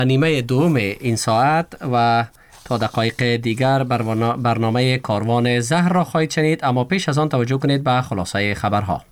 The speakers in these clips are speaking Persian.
نیمه دوم این ساعت و تا دقایق دیگر برنامه کاروان زهر را خواهید شنید، اما پیش از آن توجه کنید به خلاصه خبرها.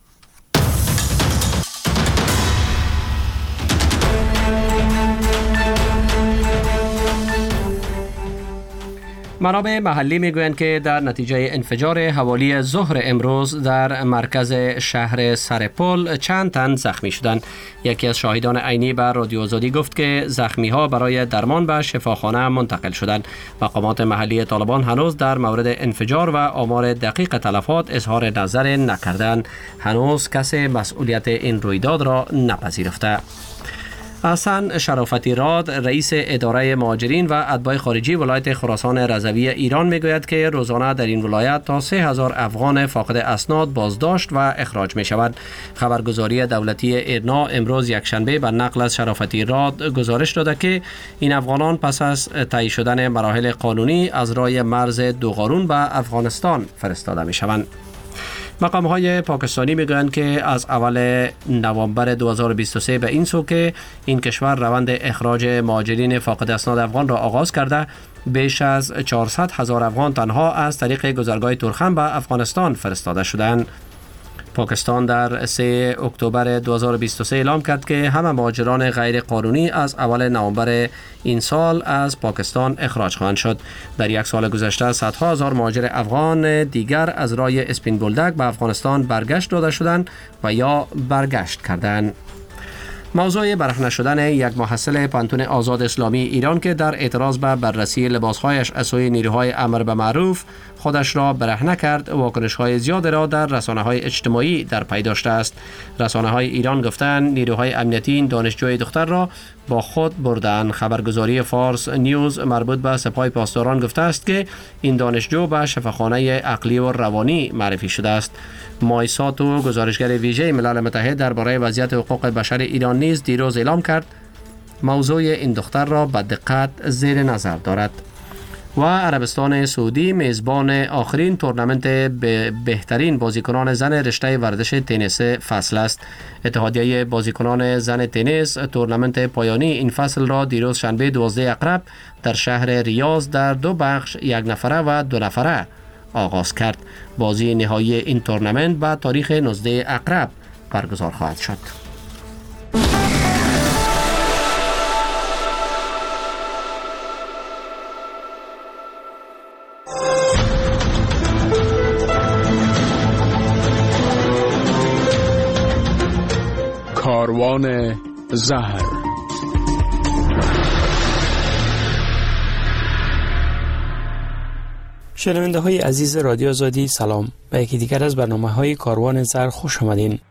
منابع محلی میگویند که در نتیجه انفجار حوالی ظهر امروز در مرکز شهر سرپل چند تن زخمی شدند. یکی از شاهدان عینی به رادیو آزادی گفت که زخمی ها برای درمان به شفاخانه منتقل شدند. مقامات محلی طالبان هنوز در مورد انفجار و آمار دقیق تلفات اظهار نظر نکردند. هنوز کسی مسئولیت این رویداد را نپذیرفته. حسن شرافتی راد، رئیس اداره مهاجرین و اتباع خارجی ولایت خراسان رضوی ایران میگوید که روزانه در این ولایت تا 3000 افغان فاقد اسناد بازداشت و اخراج می شوند. خبرگزاری دولتی ایرنا امروز یکشنبه به نقل از شرافتی راد گزارش داده که این افغانان پس از طی شدن مراحل قانونی از راه مرز دوغارون به افغانستان فرستاده می شوند. مقام‌های پاکستانی میگویند که از اول نوامبر 2023 به این سو که این کشور روند اخراج مهاجرین فاقد اسناد افغان را آغاز کرده، بیش از 400,000 افغان تنها از طریق گذرگاه تورخم به افغانستان فرستاده شدند. پاکستان در 3 اکتبر 2023 اعلام کرد که همه مهاجران غیر قانونی از اول نوامبر این سال از پاکستان اخراج خواهند شد. در یک سال گذشته صدها هزار مهاجر افغان دیگر از راه اسپین بولدک به افغانستان برگشت داده شدند و یا برگشت کردند. موضوع برهنه شدن یک محصل پانتون آزاد اسلامی ایران که در اعتراض به بررسی لباسهایش از سوی نیروهای امر به معروف خودش را برهنه کرد، واکنش‌های زیاد را در رسانه‌های اجتماعی در پی داشته است. رسانه‌های ایران گفتند نیروهای امنیتی این دانشجوی دختر را با خود بردند. خبرگزاری فارس نیوز مربوط به سپاه پاسداران گفته است که این دانشجو به شفاخانه عقلی و روانی معرفی شده است. مایساتو، گزارشگر ویژه ملل متحد درباره وضعیت حقوق بشر ایران نیز دیروز اعلام کرد موضوع این دختر را به دقت زیر نظر دارد. و عربستان سعودی میزبان آخرین تورنمنت بهترین بازیکنان زن رشته ورزش تنیس فصل است. اتحادیه بازیکنان زن تنیس تورنمنت پایانی این فصل را دیروز شنبه 12 اکتبر در شهر ریاض در 2 بخش، 1 نفره و 2 نفره آغاز کرد. بازی نهایی این تورنمنت به تاریخ 19 اکتبر برگزار خواهد شد. کاروان زهر. شنونده های عزیز رادیو آزادی سلام، به یکی دیگر از برنامه های کاروان زهر خوش آمدین.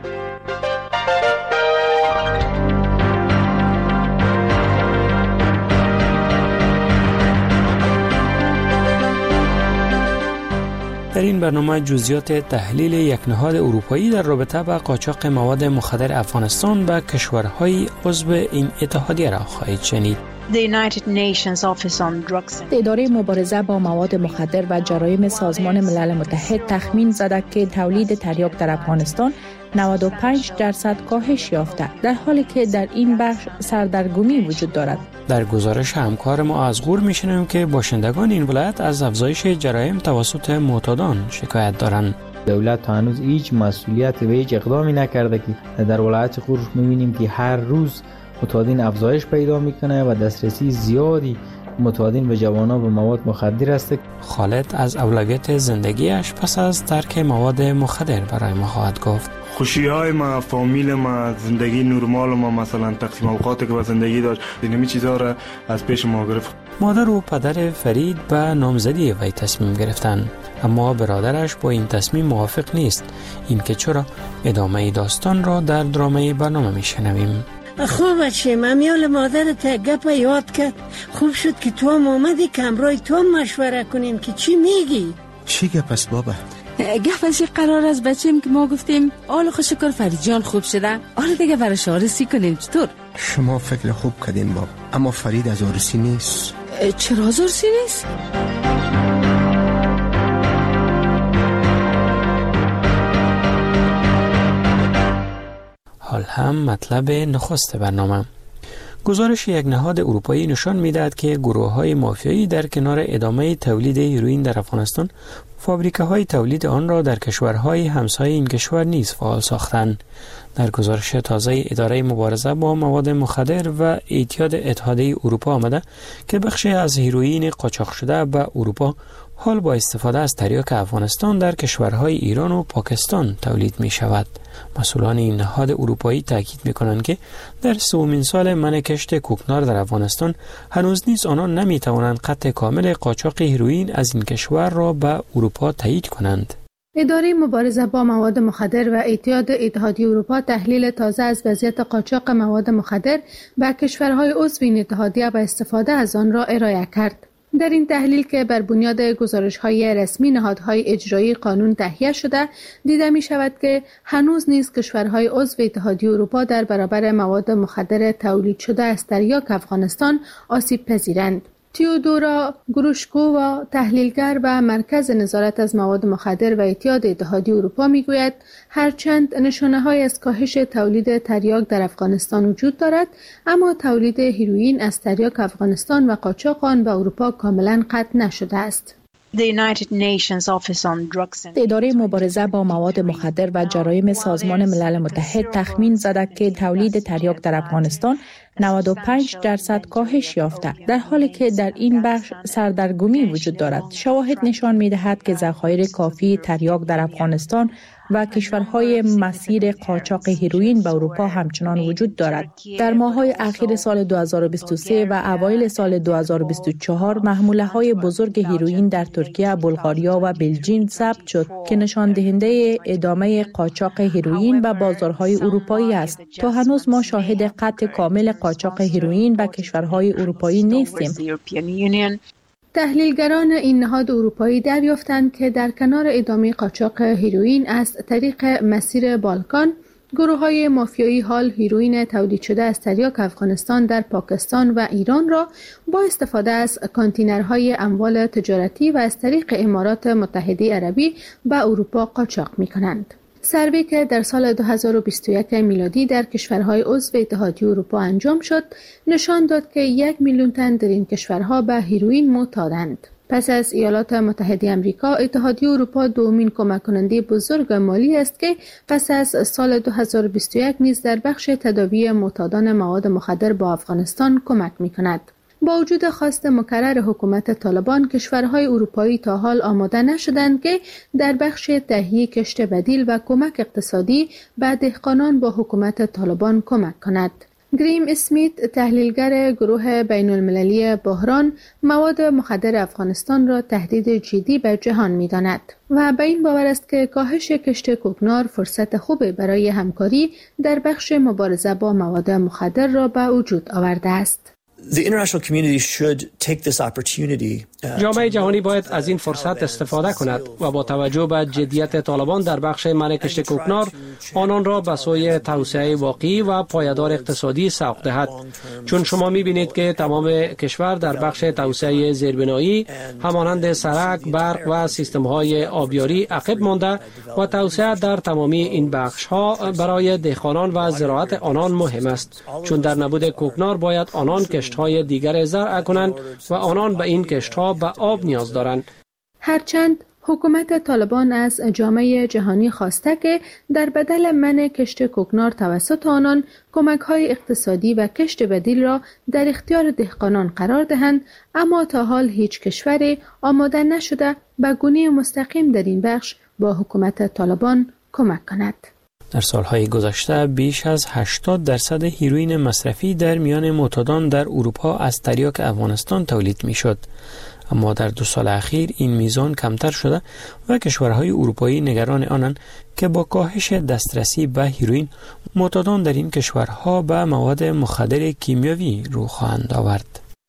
در این برنامه جزئیات تحلیل یک نهاد اروپایی در رابطه با قاچاق مواد مخدر افغانستان به کشورهای عضو این اتحادیه را خواهید شنید. اداره مبارزه با مواد مخدر و جرایم سازمان ملل متحد تخمین زده که تولید تریاک در افغانستان 95% کاهش یافته، در حالی که در این بخش سردرگمی وجود دارد. در گزارش همکار ما از غور می‌شنویم که باشندگان این ولایت از افزایش جرایم توسط معتادان شکایت دارند. دولت تا هنوز هیچ مسئولیت و هیچ اقدامی نکرده که در ولایت غور می‌بینیم که هر روز معتادین افزایش پیدا میکنه و دسترسی زیادی معتادین به جوانان به مواد مخدر است. خالد از اولویت زندگیش پس از ترک مواد مخدر برای ما خواهد گفت. خوشی‌های ما، فامیل ما، زندگی نرمال ما، مثلا تقسیم اوقاتی که با زندگی داشت، اینمی چیزا را از پیش ما گرفت. مادر و پدر فرید به نامزدی وی تصمیم گرفتند، اما برادرش با این تصمیم موافق نیست. این که چرا؟ ادامه داستان را در ادامه برنامه میشنویم. خوب چه ممیال مادرت گپ یاد کرد. خوب شد که تو هم آمدی که همراه تو هم مشوره کنیم که چی میگی. چی گپ است بابا؟ گپ از قرار از بچیم که ما گفتیم آل خوش شکر فرید جان خوب شده، حالا دیگه براش آرسی کنیم. چطور؟ شما فکر خوب کردین بابا، اما فرید از آرسی نیست. چرا از آرسی نیست؟ حال هم مطلب نخست برنامه. گزارش یک نهاد اروپایی نشان می‌دهد که گروه‌های مافیایی در کنار ادامه تولید هیروئین در افغانستان، فابریکه‌های تولید آن را در کشورهای همسایه این کشور نیز فعال ساختند. در گزارش تازه اداره مبارزه با مواد مخدر و اعتیاد اتحادیه اروپا آمده که بخشی از هیروئین قاچاق شده به اروپا حال با استفاده از تریاک افغانستان در کشورهای ایران و پاکستان تولید می شود. مسئولان این نهاد اروپایی تاکید می کنند که در سومین سال منع کشت کوکنار در افغانستان هنوز نیز آنان نمی توانند قطع کامل قاچاق هیروئین از این کشور را به اروپا تایید کنند. اداره مبارزه با مواد مخدر و اعتیاد اتحادیه اروپا تحلیل تازه از وضعیت قاچاق مواد مخدر به کشورهای عضو این اتحادیه و استفاده از آن را ارائه کرد. در این تحلیل که بر بنیاد گزارش‌های رسمی نهادهای اجرایی قانون تهیه شده، دیده می‌شود که هنوز نیز کشورهای عضو اتحادیه اروپا در برابر مواد مخدر تولید شده از تریاک افغانستان آسیب پذیرند. تیودورا گروشکووا، تحلیلگر و مرکز نظارت از مواد مخدر و اعتیاد اتحادیه اروپا میگوید هرچند نشانه‌های از کاهش تولید تریاک در افغانستان وجود دارد، اما تولید هیروئین از تریاک افغانستان و قاچاق آن به اروپا کاملا قطع نشده است. اداره مبارزه با مواد مخدر و جرایم سازمان ملل متحد تخمین زده که تولید تریاک در افغانستان 95% کاهش یافته، در حالی که در این بخش سردرگمی وجود دارد. شواهد نشان می‌دهد که ذخایر کافی تریاک در افغانستان و کشورهای مسیر قاچاق هیروئین به اروپا همچنان وجود دارد. در ماه‌های اخیر سال 2023 و اوایل سال 2024 محموله‌های بزرگ هیروئین در ترکیه، بلغاریا و بلژیم ثبت شد که نشان دهنده ادامه قاچاق هیروئین به بازارهای اروپایی است. تا هنوز ما شاهد قطع کامل قاچاق هیروئین به کشورهای اروپایی نیستیم. تحلیلگران این نهاد اروپایی دریافتند که در کنار ادامه قاچاق هیروئین از طریق مسیر بالکان، گروه‌های مافیایی حال هیروئین تولید شده از تریاک افغانستان در پاکستان و ایران را با استفاده از کانتینرهای اموال تجارتی و از طریق امارات متحده عربی به اروپا قاچاق می‌کنند. سروی که در سال 2021 میلادی در کشورهای عضو اتحادیه اروپا انجام شد، نشان داد که 1 میلیون تن در این کشورها به هیروئین معتادند. پس از ایالات متحده آمریکا، اتحادیه اروپا دومین کمک کننده بزرگ مالی است که پس از سال 2021 نیز در بخش تداوی معتادان مواد مخدر با افغانستان کمک می‌کند. با وجود خواست مکرر حکومت طالبان، کشورهای اروپایی تا حال آماده نشدند که در بخش تهیه کشت بدیل و کمک اقتصادی به دهقانان با حکومت طالبان کمک کند. گریم اسمیت، تحلیلگر گروه بین المللی بحران مواد مخدر افغانستان را تهدید جدی به جهان می‌داند و به این باور است که کاهش کشت کوکنار فرصت خوبی برای همکاری در بخش مبارزه با مواد مخدر را به وجود آورده است. جامعه جهانی باید از این فرصت استفاده کند و با توجه به جدیت طالبان در بخش منع کشت کوکنار آنان را به سوی توسعه واقعی و پایدار اقتصادی سوق دهد، چون شما می‌بینید که تمام کشور در بخش توسعه زیربنایی همانند سرک، برق و سیستم‌های آبیاری عقب مانده و توسعه در تمامی این بخش‌ها برای دهقانان و زراعت آنان مهم است، چون در نبود کوکنار باید آنان کشت‌های دیگر زرع کنند و آنان به این کشت‌ها به آب نیاز دارند. هرچند حکومت طالبان از جامعه جهانی خواسته که در بدل منع کشت کوکنار توسط آنان کمک‌های اقتصادی و کشت بدیل را در اختیار دهقانان قرار دهند، اما تا حال هیچ کشوری آماده نشده به گونه مستقیم در این بخش با حکومت طالبان کمک کند. در سالهای گذشته بیش از 80% هیروئین مصرفی در میان معتادان در اروپا از تریاک افغانستان تولید میشد، اما در 2 سال اخیر این میزان کمتر شده و کشورهای اروپایی نگران آنند که با کاهش دسترسی به هیروئین معتادان در این کشورها به مواد مخدر کیمیاوی رو خواهند آورد.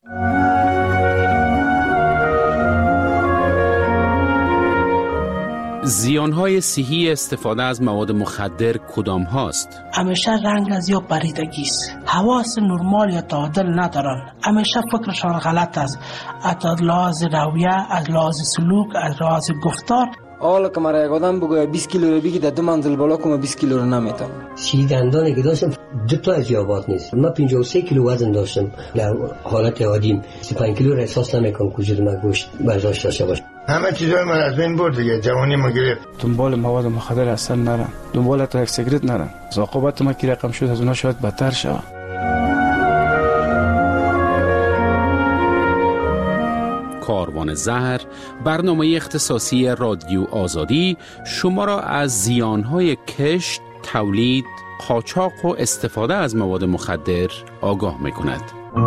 زیانهای صحی استفاده از مواد مخدر کدام هاست؟ همیشه رنگ از یا پریدگی است. حواس نرمال یا تعادل ندارن. همیشه فکرشان غلط است. از لحاظ رویه، از لحاظ سلوک، از لحاظ گفتار. حالا که مرا یک آدم بگوید 20 کیلو رو بگی در 2 منزل بالا کنم 20 کیلو رو نمیتونم. دندانی که داشتم دو تا از یابات نیست. من 53 کیلو وزن داشتم در حالت عادیم. 35 کیلو را احساس نمیکنم وجود من گوشت برداشت داشته باشه. همه چیزای من از بین برد دیگه، جوانی ما گرفت. دنبال مواد مخدر اصلا نرم، دنبال تا یک سیگرت نرم. عاقبت ما کی رقم شد از اونها شاید بدتر شود. کاروان زهر، برنامه اختصاصی رادیو آزادی شما را از زیانهای کشت، تولید، قاچاق و استفاده از مواد مخدر آگاه می‌کند.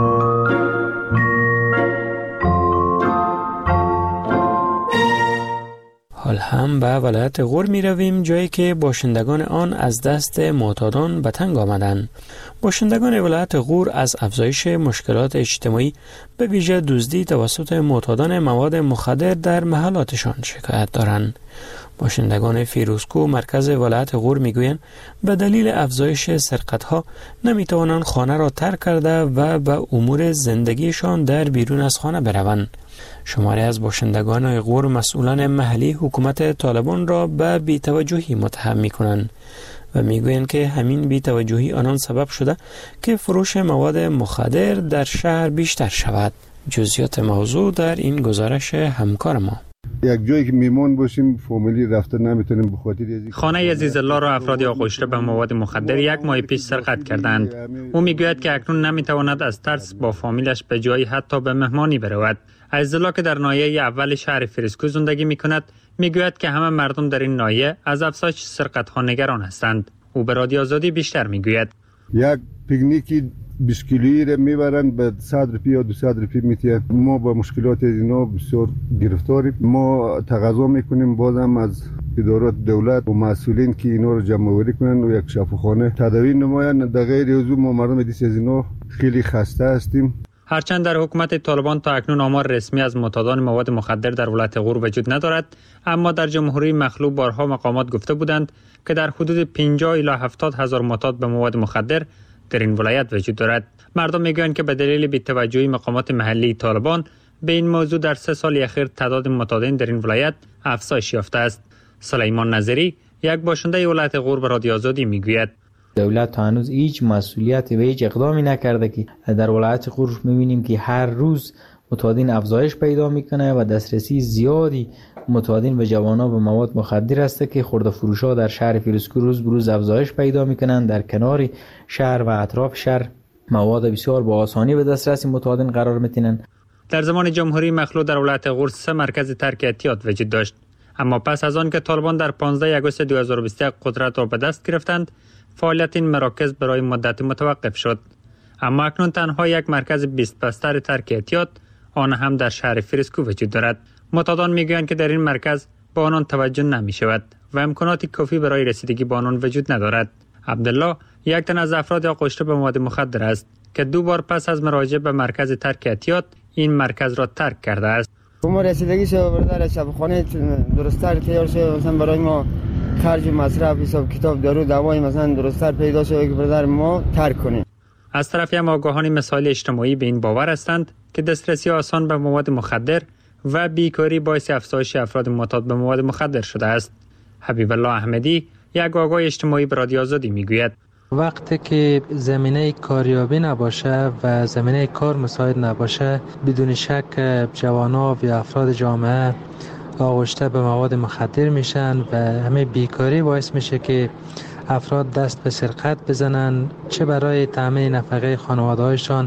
حال هم به ولایت غور می رویم، جایی که باشندگان آن از دست معتادان به تنگ آمدند. باشندگان ولایت غور از افزایش مشکلات اجتماعی به ویژه دزدی توسط معتادان مواد مخدر در محلاتشان شکایت دارند. باشندگان فیروزکو مرکز ولایت غور میگویند به دلیل افزایش سرقت‌ها نمیتوانند خانه را ترک کرده و به امور زندگیشان در بیرون از خانه بروند. شماری از باشندگان غور مسئولان محلی حکومت طالبان را به بی‌توجهی متهم می‌کنند و میگویند که همین بی‌توجهی آنان سبب شده که فروش مواد مخدر در شهر بیشتر شود. جزئیات موضوع در این گزارش همکار ما. یک جایی که میمون باشیم فامیلی رفته نمیتونیم بخاطر خانه عزیز الله را افرادی آغشته به مواد مخدر یک ماه پیش سرقت کردند. او میگوید که اکنون نمیتواند از ترس با فامیلش به جایی حتی به مهمانی برود. عزیز الله که در ناحیه اول شهر فیروزکو زندگی میکند میگوید که همه مردم در این ناحیه از افزایش سرقت ها نگران هستند. او به رادیو آزادی بیشتر میگوید یک پیکنیکی 20 کیلویی را میبرن به 100 روپیه یا 200 روپیه میتید. ما با مشکلات اینا بسیار گرفتاریم. ما تقاضا میکنیم بازم از ادارات دولت و مسئولین که اینا رو جمع آوری کنن و یک شفاخانه تداوی نمایند. در غیر از اون ما مردم دیس از اینا خیلی خسته هستیم. هرچند در حکومت طالبان تا اکنون آمار رسمی از معتادان مواد مخدر در ولایت غور وجود ندارد، اما در جمهوری مخلوع بارها مقامات گفته بودند که در حدود 50 الی 70 هزار معتاد به مواد مخدر در این ولایت وجود دارد. مردم میگویند که به دلیل بی‌توجهی مقامات محلی طالبان به این موضوع در 3 سال اخیر تعداد معتادین در این ولایت افزایش یافته است. سلیمان نظری، یک باشنده ولایت غور، به رادیو آزادی میگوید دولت تا هنوز هیچ مسئولیتی و هیچ اقدامی نکرده که در ولایت غور می‌بینیم که هر روز معتادین افزایش پیدا میکنه و دسترسی زیادی معتادین و جوانان به مواد مخدر است که خرده فروشا در شهر فیروزکو روز به روز افزایش پیدا میکنند. در کنار شهر و اطراف شهر مواد بسیار با آسانی به دسترس معتادین قرار میتینند. در زمان جمهوری مخلوع در ولایت غور 3 مرکز ترک اعتیاد وجود داشت، اما پس از آن که طالبان در 15 آگوست 2021 قدرت را به دست گرفتند، فعالیت این مراکز برای مدت متوقف شد. اما اکنون تنها یک مرکز 20 بستر ترک اعتیاد، آن هم در شهر فیروزکو وجود دارد. معتادان میگویند که در این مرکز به آنان توجه نمی شود و امکانات کافی برای رسیدگی به آنان وجود ندارد. عبدالله یک تن از افراد آغشته به مواد مخدر است که 2 بار پس از مراجعه به مرکز ترک اعتیاد این مرکز را ترک کرده است. ما رسیدگی شو برادر شفاخانه درست‌تر تیار شد، مثلا برای ما خرج مصرف حساب کتاب دارو دوای مثلا درست‌تر پیدا شد که برادر ما ترک کنیم. از طرفی هم آگاهان مسائل اجتماعی به این باور هستند که دسترسی آسان به مواد مخدر و بیکاری باعث افزایش افراد معتاد به مواد مخدر شده است. حبیب الله احمدی، یک آگاه اجتماعی، به رادیو آزادی میگوید وقتی که زمینه کاریابی نباشه و زمینه کار مساعد نباشه، بدون شک جوانان و افراد جامعه آغشته به مواد مخدر میشن و همه بیکاری باعث میشه که افراد دست به سرقت بزنن، چه برای تامین نفقه خانواده‌هایشان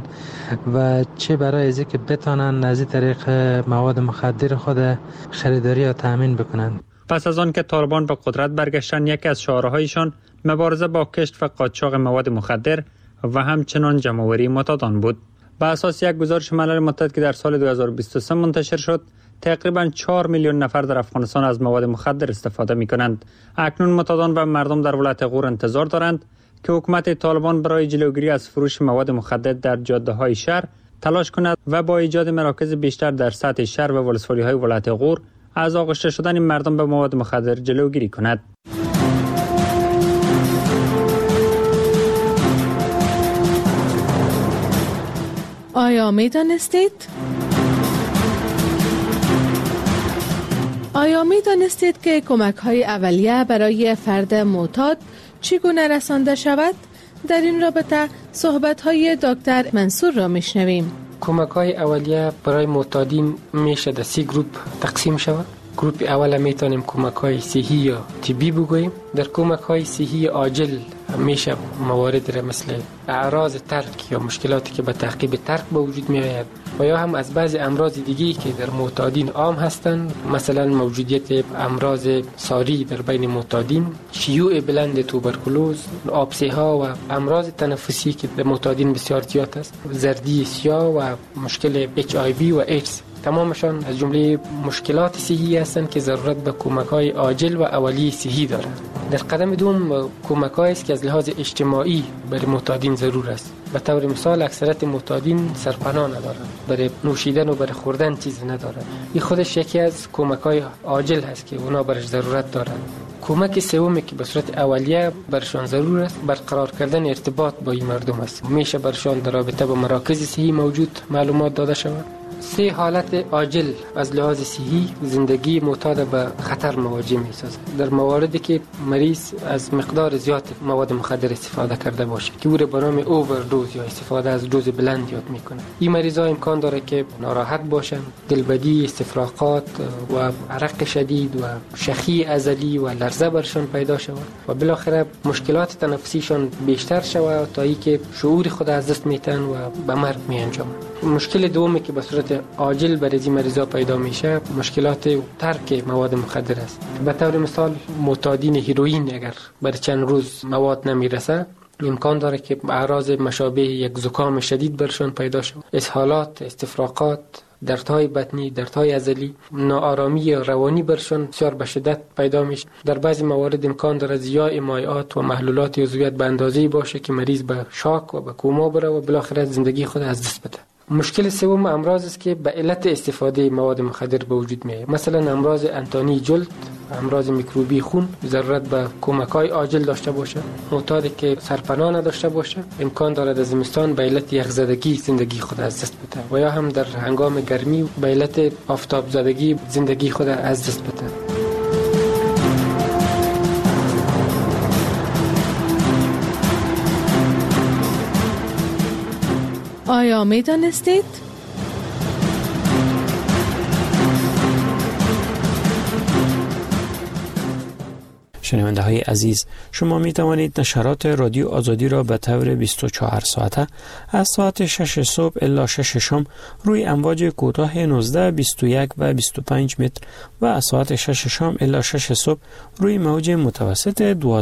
و چه برای از اینکه بتونن از این طریق مواد مخدر خود خریداری یا تامین بکنن. پس از آن که طالبان به قدرت برگشتن، یکی از شعارهایشان مبارزه با کشت و قاچاق مواد مخدر و همچنان جمع‌آوری معتادان بود. بر اساس یک گزارش ملل متحد که در سال 2023 منتشر شد، تقریباً 4 میلیون نفر در افغانستان از مواد مخدر استفاده می‌کنند. اکنون معتادان و مردم در ولایت غور انتظار دارند که حکومت طالبان برای جلوگیری از فروش مواد مخدر در جاده‌های شهر تلاش کند و با ایجاد مراکز بیشتر در سطح شهر و ولسوالی‌های ولایت غور از آغشته شدن مردم به مواد مخدر جلوگیری کند. آیا می دانستید که کمک های اولیه برای فرد معتاد چگونه رسانده شود؟ در این رابطه صحبت‌های دکتر منصور را میشنویم. کمک‌های اولیه برای معتادین میشه در 3 گروه تقسیم شود. گروپ اول میتونیم کمک‌های صحی یا طبی بگوییم. در کمک‌های صحی عاجل میشه موارد مثل اعراض ترک یا مشکلاتی که به تعقیب ترک به وجود می آید و یا هم از بعضی امراض دیگه‌ای که در معتادین عام هستند، مثلا موجودیت امراض ساری در بین معتادین، شیوع بلند توبرکلوز، آبسه‌ها و امراض تنفسی که در معتادین بسیار زیاد است، زردی سیاه و مشکل HIV و ایدز. تمامشان از جمله مشکلات صحی هستند که ضرورت به کمک‌های عاجل و اولیه صحی دارند. در قدم دوم کمک‌هایی است که از لحاظ اجتماعی برای معتادین ضرور است. به طور مثال اکثریت معتادین سرپناه ندارند، برای نوشیدن و برای خوردن چیز ندارند. این خودش یکی از کمک‌های عاجل هست که اونا برش ضرورت دارند. کمک سومی که به صورت اولیه برشان ضرور است برقرار کردن ارتباط با این مردم است. میشه برشان در رابطه با مراکز صحی موجود معلومات داده شود. 3 حالت عاجل از لحاظ صحی زندگی معتاد به خطر مواجه می‌سازد. در مواردی که مریض از مقدار زیاد مواد مخدر استفاده کرده باشه که او را به نام اووردوز یا استفاده از دوز بلند یاد میکنه. این مریضا امکان داره که ناراحت باشن، دلبدی، استفراغات و عرق شدید و شخی ازلی و لرزه برشان پیدا شود و بالاخره مشکلات تنفسیشان بیشتر شود تا اینکه شعور خود از دست میتن و به مرگ میانجامند. مشکل دومی که به صورت عاجل برای این مریضا پیدا میشه مشکلات ترک مواد مخدر است. به طور مثال معتادین هیروئین اگر برای چند روز مواد نمیرسه امکان داره که اعراض مشابه یک زکام شدید برشان پیدا شود، اسهالات، استفراغات، دردهای بطنی، دردهای عضلی، ناآرامی روانی برشان بسیار به شدت پیدا میشه. در بعضی موارد امکان داره ضیاع مایعات و محلولات عضویت به اندازه‌ای باشه که مریض به شاک و به کوما بره و بالاخره زندگی خود از دست بده. مشکل سوم امراض است که به علت استفاده مواد مخدر به وجود میاد. مثلا امراض انتانی جلد، امراض میکروبی خون ضرورت به کمک‌های عاجل داشته باشه. معتادی که سرپناه نداشته باشه امکان دارد از زمستان به علت یخزدگی زندگی خود از دست بده و یا هم در هنگام گرمی به علت آفتاب زدگی زندگی خود از دست بده. آیا می دانستید؟ شنونده های عزیز، شما می توانید نشرات رادیو آزادی را به طور 24 ساعته از ساعت 6 صبح الی 6 شام روی امواج کوتاه 19، 21 و 25 متر و از ساعت 6 شام الی 6 صبح روی موج متوسط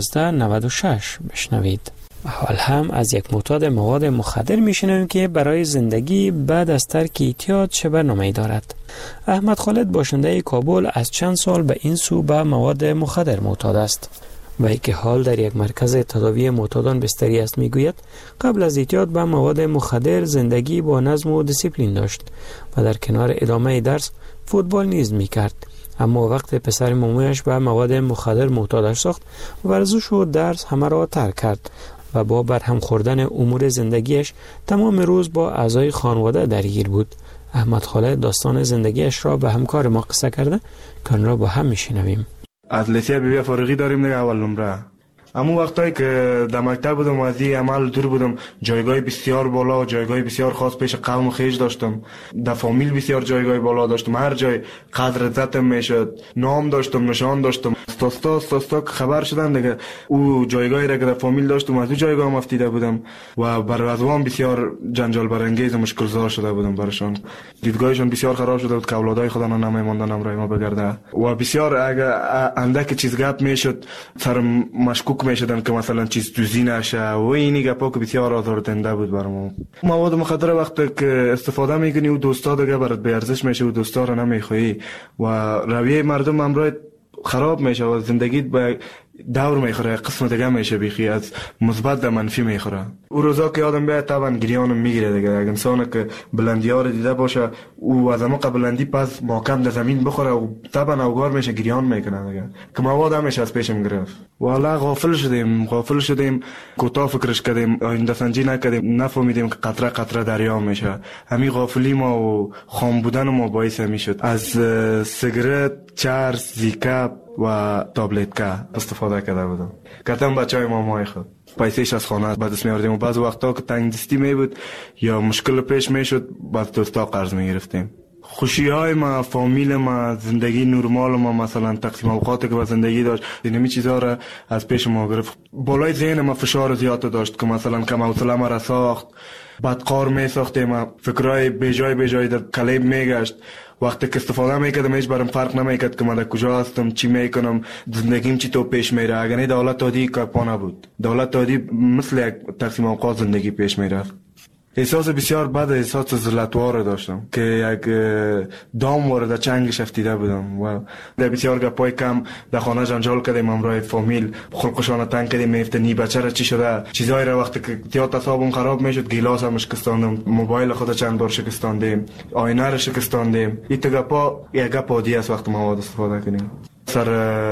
1296 بشنوید. حال هم از یک معتاد مواد مخدر میشنویم که برای زندگی بعد از ترک اعتیاد چه برنامه‌ای دارد. احمد خالد باشنده کابل از چند سال به این سو به مواد مخدر معتاد است. وی که حال در یک مرکز تداوی معتادان بستری است میگوید قبل از اعتیاد به مواد مخدر زندگی با نظم و دیسیپلین داشت و در کنار ادامه درس فوتبال نیز میکرد. اما وقت پسر مامویش به مواد مخدر معتادش ساخت، ورزش و درس همه را ترک کرد و با برهم خوردن امور زندگیش تمام روز با اعضای خانواده درگیر بود. احمد خالد داستان زندگیش را به همکار ما قصه کرده که آن را با هم میشنویم. از لیسه بی فارغی داریم دیگه اول نمره. اما وقتایی که در مکتب بودم و از این عمل دور بودم جایگاه بسیار بالا و جایگاه بسیار خاص پیش قوم خیش داشتم. در فامیل بسیار جایگاه بالا داشتم، هر جای قدر عزتم میشد، نام داشتم، نشان داشتم. ستا که خبر شدن دیگه او جایگاهی را که در فامیل داشتم از او جایگاه هم افتیده بودم و بر وضعم بسیار جنجال برانگیز و مشکل زا شده بودم برشان. دیدگاهشان بسیار خراب شده بود که اولادای خدا نمیماندن امرای ما بگرده و بسیار اگه اندک چیز گپ میشد سرم مشکوک میشدن که مثلا چیز دوزی نشه و اینی گپا که بسیار آزاردهنده بود برام. مواد مخدر وقتی که استفاده میکنی و دوستا دیگه برات به ارزش میشه و دوستا رو نمیخوایی و رویه مردم امرای خراب میشه و زندگی به دور میخوره، قسم دیگه میشه بیخی از مثبت در منفی میخوره. او روزا که آدم بیاد طبعا گریانم میگیره دیگه. اگه انسان که بلندی ها رو دیده باشه او از اما بلندی پس محکم در زمین بخوره و طبعا اوگار میشه گریان میکنه دیگه که مواد همیشه از پیشم گرفت. والا غافل شدیم کوتاه فکرش کردیم، آینده سنجی نکردیم، نفهمیدیم که قطره قطره دریا میشه. همین غافلی ما و خام بودن ما باعث میشد از سیگرت، چرس، زیکاپ، و تابلت که استفاده کرده بودم. گفتم بچهای مامای خود پیسهش از خانه به دست می‌آوردیم و بعض وقتا که تنگ دستی می بود یا مشکل پیش میشد بعد دوستا قرض می‌گرفتیم. خوشی‌های ما، فامیل ما، زندگی نرمال ما، مثلا تقسیم اوقاتی که با زندگی داشت، اینمی چیزا را از پیش ما گرفت. بالای ذهن ما فشار زیاد داشت که مثلا کم حوصله ما را ساخت، بعد قار می ساختیم، فکرای بیجای در کلیب میگشت. وقتی که استفاده میکردم هیچ برام فرق نمیکرد که من در کجا هستم، چی میکنم، زندگیم چی تو پیش میره. اگر نه دولت عادی که پا نبود، دولت عادی مثل یک تقسیم اوقات زندگی پیش میرفت. احساس بسیار بد، احساس ذلتوار داشتم که یک دام وارد چنگش افتیده بودم و در بسیار گپای کم در خانه جنجال کردیم، همراه فامیل خلقشان تنگ کردیم، میفتنی بچه را چی شده، چیزایی را وقتی که زیاد حسابم خراب میشد گیلاس هم شکستاندم، موبایل خود چند بار شکستاندیم، آینه را شکستاندیم. این گپا یک گپ عادی است وقتی مواد استفاده کنیم. سر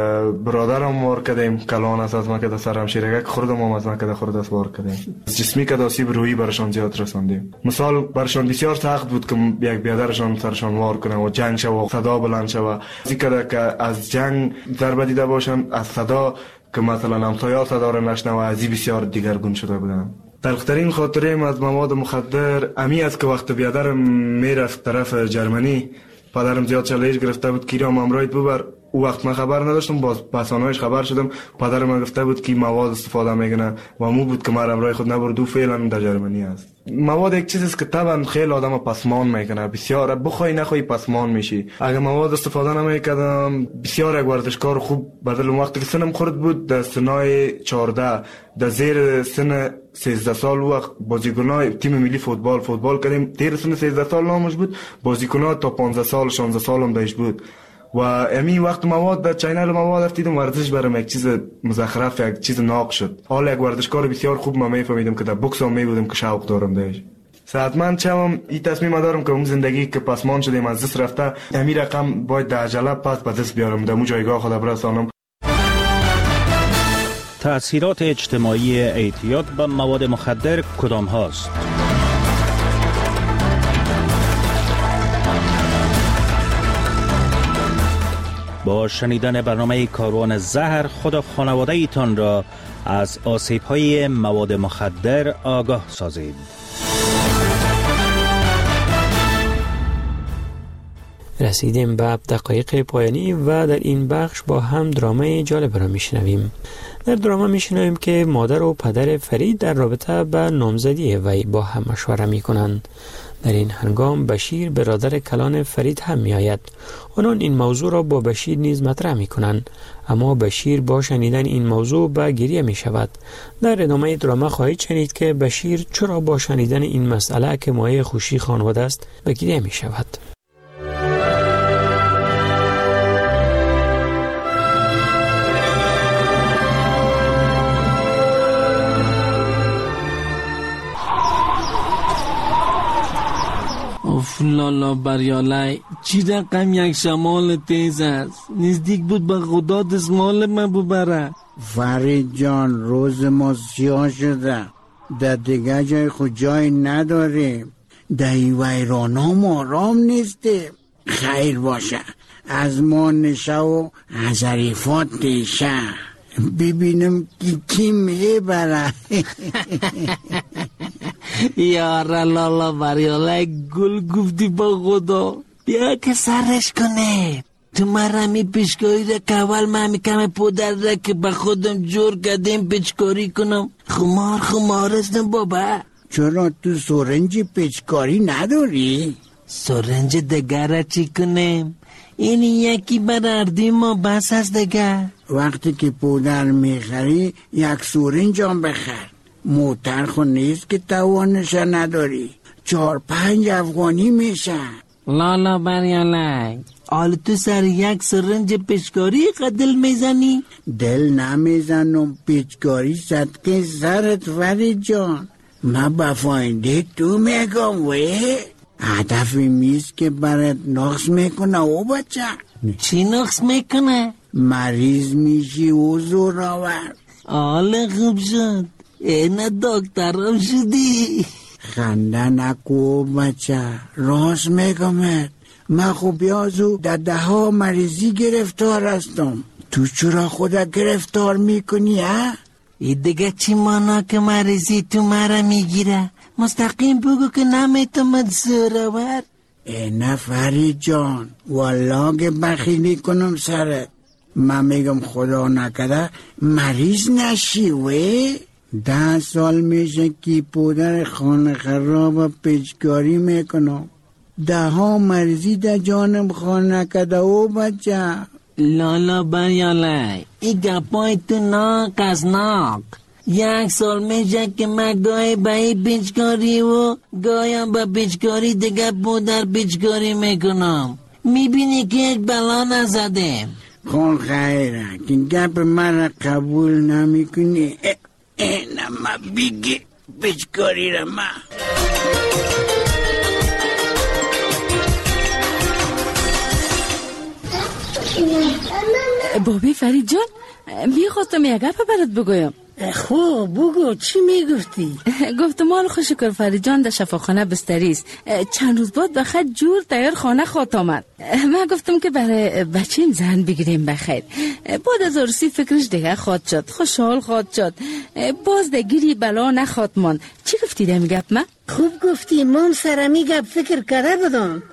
برادرم وار کردیم، کلان است از من که سر همشیرگک خوردم هم از من که خورد است وار کردیم. جسمی که آسیب روحی برشان زیاد رساندیم. مثال برشان بسیار سخت بود که یک بیادرشان سرشان وار کنه و جنگ شو و صدا بلند شو. از اینکه که از جنگ ضربه دیده باشن، از صدا که مثلا همسایه‌ها صدا را نشنوه، از این بسیار دیگرگون شده بودن. تلخترین خاطرم از مواد مخدر امی است که وقت بیادرم میرفت طرف جرمنی، پدرم زیاد چالش گرفته بود که رام امروز ببر. او وقت من خبر نداشتم، باز پسانایش خبر شدم. پدرم من گفته بود که مواد استفاده میکنه و مو بود که من امروز خود نبرد و فعلا در جرمنی است. مواد یک چیزی است که طبعا خیلی آدم پسمان میکنه، بسیار بخوای نخوای پسمان میشی. اگه مواد استفاده نمیکردم بسیار یک ورزشکار خوب بدل وقتی که سنم خورد بود در سنای 14 در زیر سن 13 سال وقت بازیکنای تیم ملی فوتبال کردیم. تیر سن 13 سال نامش بود، بازیکن‌ها تا 15 سال 16 سال هم داشت بود و امی وقت مواد در چینل مواد افتیدم، ورزش برام یک چیز مزخرف، یک چیز ناق شد. حالا یک ورزشکار بسیار خوب ما میفهمیدم که در بوکس هم میبودم که شوق دارم داشت. صحتمند شوم، این تصمیم دارم که اون زندگی که پسمان شدیم از دست رفته، امی رقم باید در عجله پس به دست بیارم، در اون جایگاه خود برسانم. تأثیرات اجتماعی اعتیاد به مواد مخدر کدام هاست؟ با شنیدن برنامه کاروان زهر خود و خانواده ایتان را از آسیب‌های مواد مخدر آگاه سازید. رسیدیم به دقایق پایانی و در این بخش با هم درامای جالب را میشنویم. در دراما میشنویم که مادر و پدر فرید در رابطه به نامزدی وی با هم مشوره میکنند. در این هنگام بشیر برادر کلان فرید هم می آید. آنان این موضوع را با بشیر نیز مطرح می کنند، اما بشیر با شنیدن این موضوع به گریه می شود. در ادامه دراما خواهید شنید که بشیر چرا با شنیدن این مسئله که مایه خوشی خانواده است به گریه می شود. لالا بریالای چی رقم یک شمال تیز است، نزدیک بود به خدا دستمال من ببره. فرید جان روز ما سیاه شده، در دیگه جای خود جای نداریم، در ویران هم آرام نیستیم. خیر باشه از ما نشه و از عریفات دیشه ببینم کی میبره. یاره لالا بریاله گل گفتی با خدا، بیا که سرش کنه. تو مرمی پیشکاری را که اول من میکم پودر را که به خودم جور کردیم پیچکاری کنم. خمار هستم بابا. چرا تو سرنج پیچکاری نداری؟ سرنج دگر را چی کنم؟ این یکی برردی ما بس از دگر. وقتی که پودر میخری یک سرنج هم بخر. موتر خود نیست که توانش نداری، 4-5 افغانی میشه. لالا بریاله حال تو سر یک سرنج پیچکاری دل میزنی؟ دل نمیزنم، پیچکاری صدقه سرت فرید جان. من به فاینده تو میگم وی هدفی میست که برات نقص میکنه او بچه. چی نقص میکنه؟ مریض میشی و زور آور. حال خوب شد، اینه دکترم شدی. خنده نکو بچه، راست میگمت. من خوب یازو در 10 مریضی گرفتار هستم. تو چرا خودت گرفتار میکنی ها؟ ای دیگه چی مانا که مریضی تو مرا میگیره؟ مستقیم بگو که نمیتونم زورآور. نه فرید جان، والله که بخیلی کنم سرت. من میگم خدا نکرده مریض نشی وی. 10 سال میشه که پدر خانه خراب پیچکاری میکنم. 10 مریضی در جانم خانه کده او بچه. لالا بریاله ای گپای تو ناک از ناک. 1 سال میشه که من گاهی به این پیچکاری و گاهیم به پیچکاری دیگه پدر پیچکاری میکنم. میبینی که یک بلا نزدیم. خون خیره که گپ من قبول نمی کنی. نما بگی پیچکاری را من. بابی فرید جان، میخواستم یک گپ برات بگویم. خوب بگو، چی میگفتی؟ گفتم مال خوش شکر فرید جان در شفاخانه بستریست. چند روز بعد بخیر جور تیار خانه خواهد آمد. من گفتم که برای بچیم زن بگیریم بخیر. بعد از عروسی فکرش دیگه خواهد شد، خوشحال خواهد شد، باز دگیری بلا نخواهد ماند. چی گفتی دمی گپ من؟ خوب گفتی، من سرمی گپ فکر کرده بودم.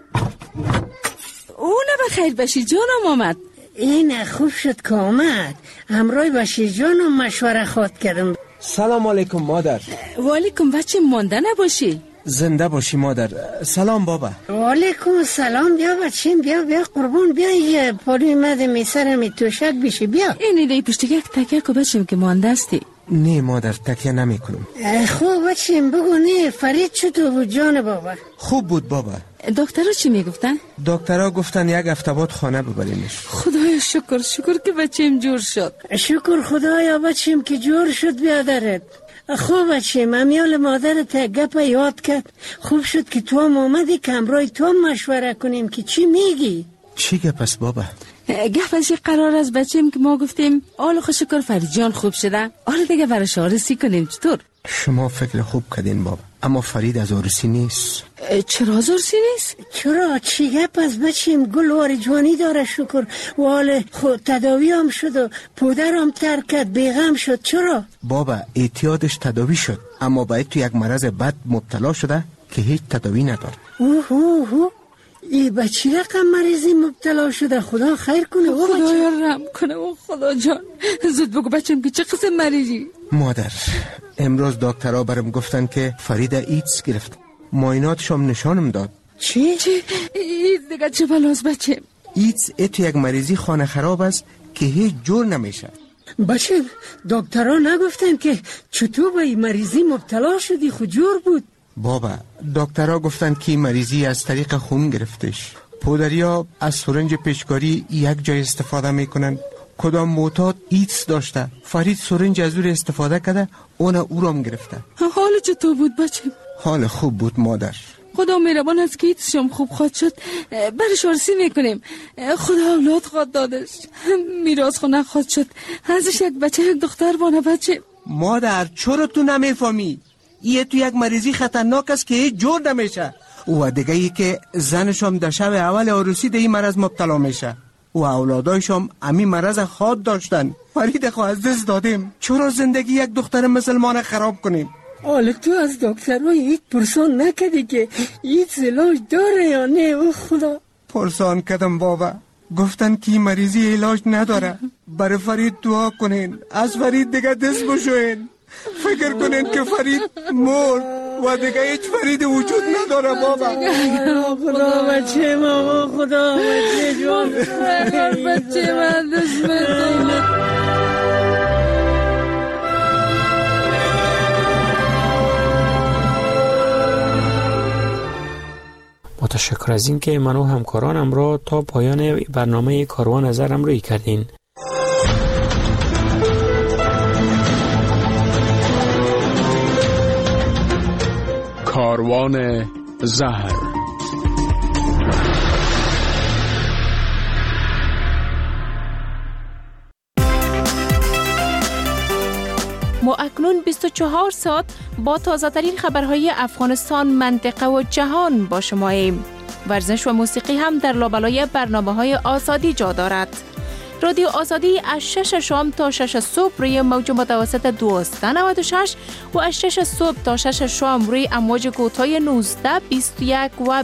او نه بخیر بشی جانم آمد. این خوب شد که آمد. همراه باشی جانم مشوره خواهد کردم. سلام علیکم مادر. و علیکم بچه، مانده نباشی. زنده باشی مادر. سلام بابا. و علیکم سلام. بیا بچیم، بیا قربان، بیا پالوی مده میسرمی توشک بشی. بیا این پشت یک تکیه که بچیم که مانده استی. نه مادر، تکیه نمی کنم. خوب بچیم بگو. نه فرید چطور بود جان بابا؟ خوب بود بابا. دکترها چی میگفتن؟ دکترها گفتن 1 هفته بعد خانه ببرینش. خدایا شکر که بچیم جور شد. شکر خدایا بچیم که جور شد بیادرت. خوب بچیم، امیال مادرت گپ یاد کرد. خوب شد که تو هم آمدی که همراه تو مشوره کنیم که چی میگی. چی گپ است بابا؟ گپ از یک قرار از بچیم که ما گفتیم آل خوش شکر فرید جان خوب شده، حالا دیگه براش عروسی کنیم. چطور؟ شما فکر خوب کردین بابا، اما فرید از عروسی نیست. چرا از عروسی نیست؟ چرا؟ چی گپ از بچیم؟ گلوار جوانی داره شکر. و حال خود تداوی هم شد و پدرم ترک کرد، بیغم شد. چرا؟ بابا اعتیادش تداوی شد، اما باید تو یک مرض بد مبتلا شده که هیچ تداوی نداره. اوه ای بچی رقم مریضی مبتلا شده. خدا خیر کنه. خدایا رحم کنه. خدا جان زود بگو بچم که چه قسم مریضی؟ مادر امروز دکترها برام گفتن که فرید ایدز گرفت. معایناتش هم نشانم داد. چی؟ ایدز دیگه چه بلاست بچه؟ ایدز تو یک مریضی خانه خراب است که هیچ جور نمیشه. بچه دکترها نگفتن که چطور به این مریضی مبتلا شدی؟ خود جور بود. بابا دکترها گفتن که مریضی از طریق خون گرفتش. پدریا از سرنج پیچکاری یک جای استفاده میکنن. کدام معتاد ایدز داشته، فرید سرنج از او استفاده کرده، اون او را هم گرفته. حال چطور بود بچه؟ حال خوب بود مادر. خدا مهربان است که ایدز شم خوب خواهد شد. برش عروسی میکنیم. خدا اولاد خواهد دادش، میراث خود نخواهد شد، ازش یک بچه یک دختر بانه. بچه مادر چرا تو نمیفهمی؟ این تو یک مریضی خطرناک است که هیچ جور نمیشه. و دیگه ای که زنش هم در شب اول عروسی در این مرض مبتلا میشه و اولادایش هم همین مرض خود داشتن. فرید خو از دست دادیم. چرا زندگی یک دختر مسلمان خراب کنیم؟ حالا تو از دکترهای ایت پرسان نکدی که ایت علاج داره یا نه؟ او خدا. پرسان کردم بابا، گفتن که مریضی علاج نداره. برای فرید دعا کنین، از فرید دیگه دست بشوین، فکر کنین که فرید مرد و دیگه هیچ فرید وجود نداره بابا. خدا بچه ما، خدا بچه جان، بچه من دست بدون. متشکر از این که من و همکارانم را تا پایان برنامه کاروان زر همراهی کردین. کاروان زهر. ما اکنون 24 ساعت با تازه ترین خبرهای افغانستان، منطقه و جهان با شماییم. ورزش و موسیقی هم در لابلای برنامه‌های آزادی جا دارد. رادیو آزادی از 6 شام تا 6 صبح روی موج متوسط 1296 و از 6 صبح تا 6 شام روی امواج کوتاه 19، 21 و